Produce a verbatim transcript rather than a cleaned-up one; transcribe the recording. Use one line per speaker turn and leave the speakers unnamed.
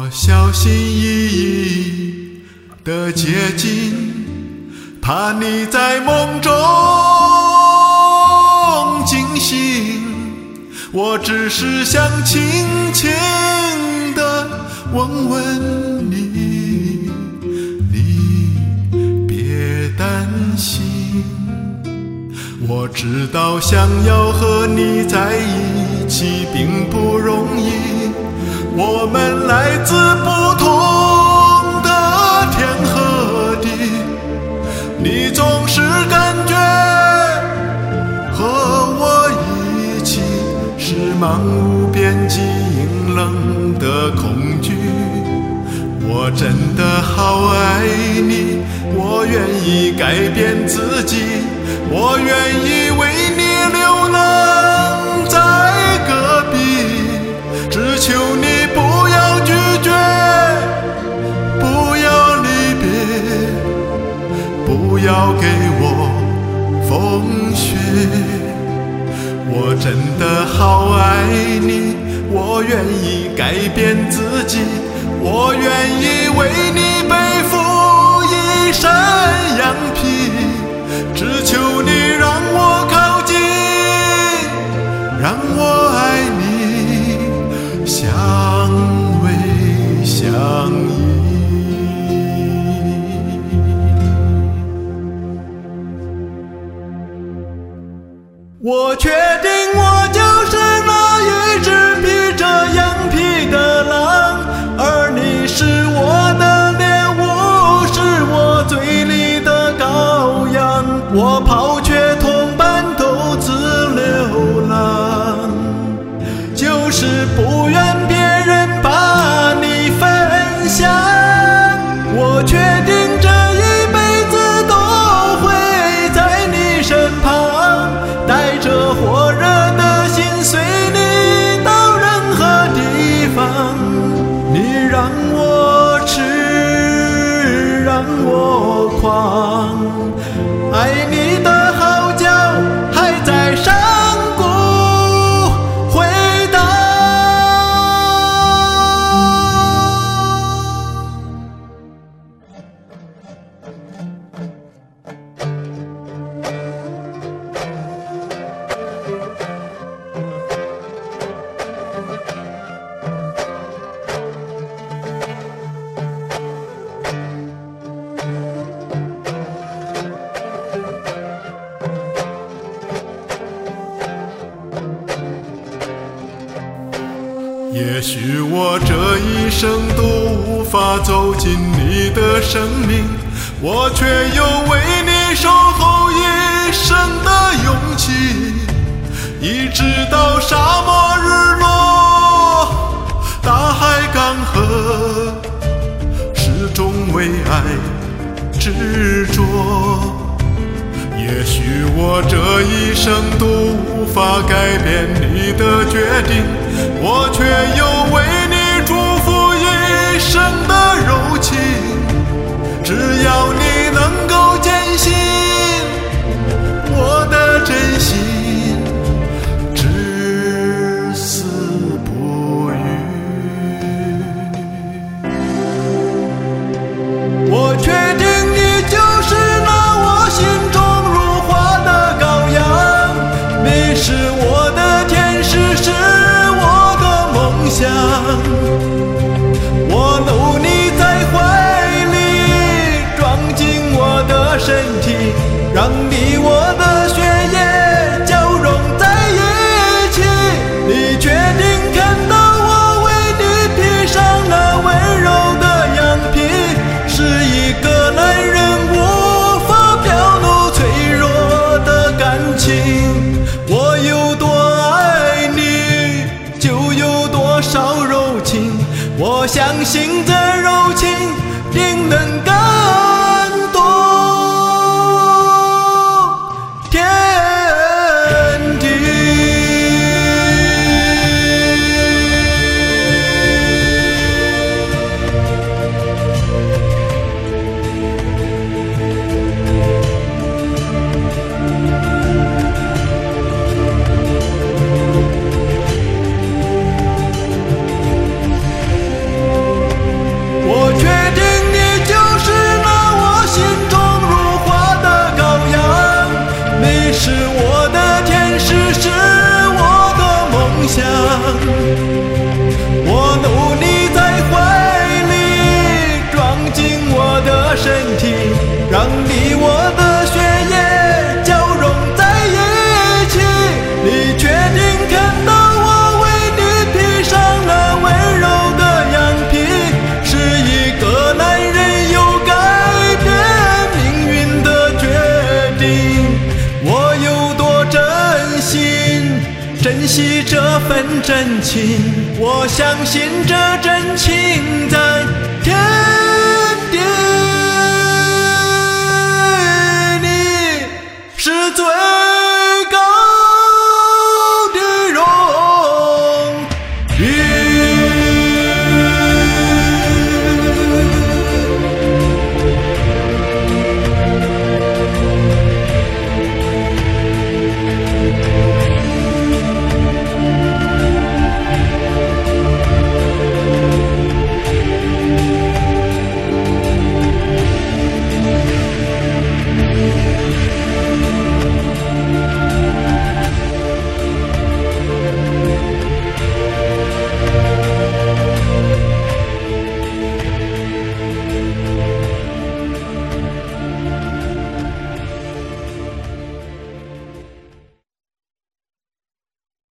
小心翼翼地接近，怕你在梦中惊醒。我只是想轻轻地问问你，你别担心。我知道想要和你在一起并不容易，我们来自不同的天和地，你总是感觉和我一起是漫无边际阴冷的恐惧。我真的好爱你，我愿意改变自己，我愿意为你流浪在隔壁，只求你不要拒绝，不要离别，不要给我风雪。我真的好爱你，我愿意改变自己，我愿意为你背负一身羊皮，只求你让我靠近，让我爱你，相偎相依。我确定我就是那一只披着羊皮的狼，而你是我的猎物，是我嘴里的羔羊。我抛却同伴独自流浪，就是不愿别人把你分享。我确定这一辈子都会在你身旁，带着火热的心随你到任何地方。你让我痴，让我狂，爱你的号角还在山谷回荡。也许我这一生都无法走进你的生命，我却有为你守候一生的勇气，一直到沙漠日落，大海干涸，始终为爱执着。也许我这一生都无法改变你的决定，我却有为你祝福一生的柔情。只要你能够坚信我的真心，至死不渝。我确定你就是那我心中是我的天使，是我的梦想。我搂你在怀里，装进我的身体，让你我的血液交融在一起。你决定看到我为你披上那温柔的羊皮，是一个男人无法表露脆弱的感情。我有多爱你，就有多少柔情。我相信这柔情定能感动天地。 我努力在怀里装进我的身体，让你我的血液交融在一起。你确定看到我为你披上了温柔的羊皮，是一个男人有改变命运的决定。我有多真心珍惜这份真情，我相信这真情在天地里是最